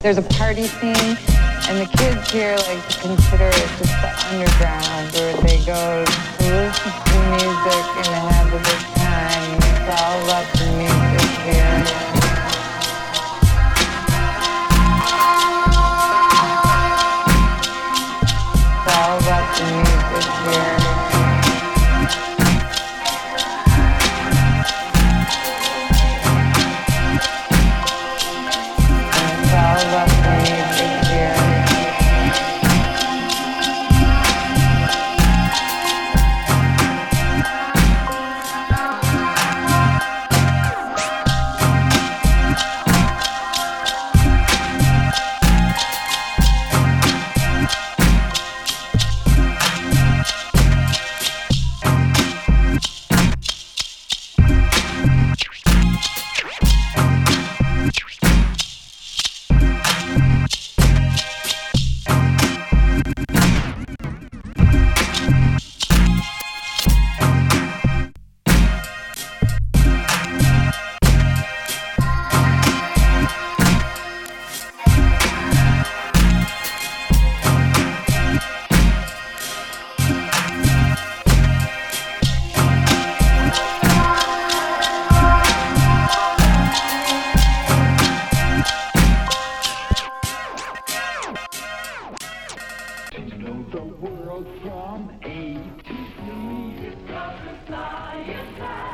There's a party scene, and the kids here like to consider it just the underground, where they go to listen to music and have a good time. It's all about the music here. It's all about the music here. Know the world from A to Z. Discover science.